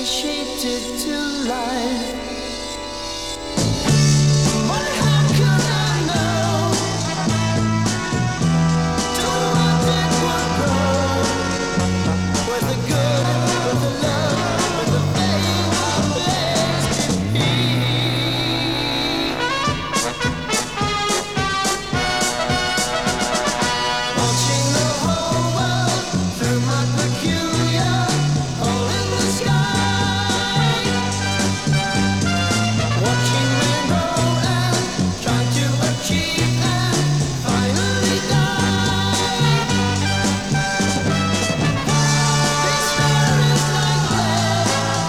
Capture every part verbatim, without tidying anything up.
initiated to life. But how could I know? To what it would grow. With the good, with the love, with the faith, blessed in peace. Watching the whole world through my peculiar hole in the sky. Watching men grow and try to achieve and finally die. These stories like lead,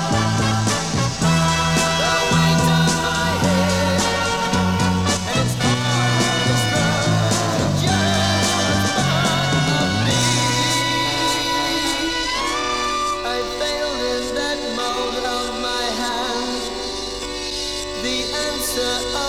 the weight on my head, and it's hard, it's rough to judge what's part of me. I failed in that mold of my hand. The answer